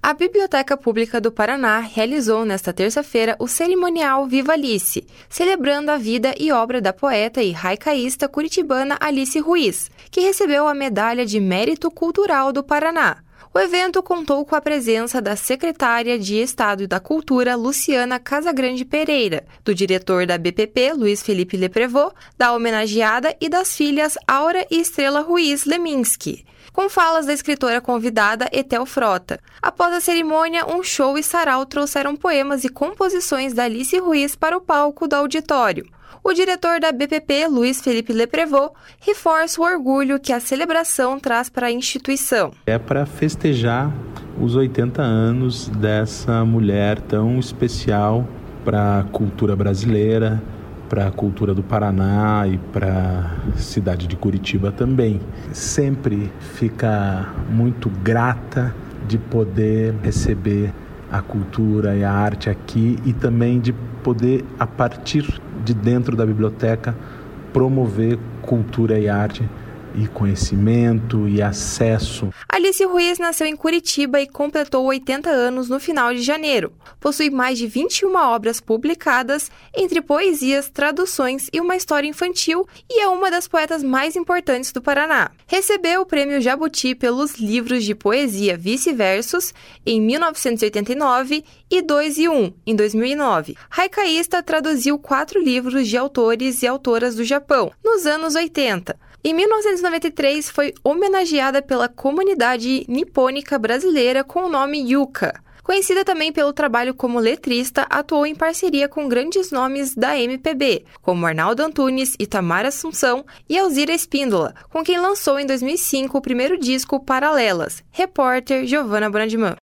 A Biblioteca Pública do Paraná realizou nesta terça-feira o cerimonial Viva Alice, celebrando a vida e obra da poeta e haicaísta curitibana Alice Ruiz, que recebeu a Medalha de Mérito Cultural do Paraná. O evento contou com a presença da secretária de Estado da Cultura, Luciana Casagrande Pereira, do diretor da BPP, Luiz Felipe Leprevot, da homenageada e das filhas Aura e Estrela Ruiz Leminski, com falas da escritora convidada Etel Frota. Após a cerimônia, um show e sarau trouxeram poemas e composições da Alice Ruiz para o palco do auditório. O diretor da BPP, Luiz Felipe Leprevot, reforça o orgulho que a celebração traz para a instituição. É para festejar os 80 anos dessa mulher tão especial para a cultura brasileira, para a cultura do Paraná e para a cidade de Curitiba também. Sempre fica muito grata de poder receber a cultura e a arte aqui e também de poder, a partir de dentro da biblioteca, promover cultura e arte e conhecimento e acesso. Alice Ruiz nasceu em Curitiba e completou 80 anos no final de janeiro. Possui mais de 21 obras publicadas, entre poesias, traduções e uma história infantil, e é uma das poetas mais importantes do Paraná. Recebeu o Prêmio Jabuti pelos livros de poesia Vice-Versos em 1989 e 2 e 1 em 2009. Haicaísta traduziu 4 livros de autores e autoras do Japão nos anos 80. Em 1993, foi homenageada pela comunidade nipônica brasileira com o nome Yuka. Conhecida também pelo trabalho como letrista, atuou em parceria com grandes nomes da MPB, como Arnaldo Antunes, Itamar Assunção e Alzira Espíndola, com quem lançou em 2005 o primeiro disco Paralelas. Repórter Giovana Brandman.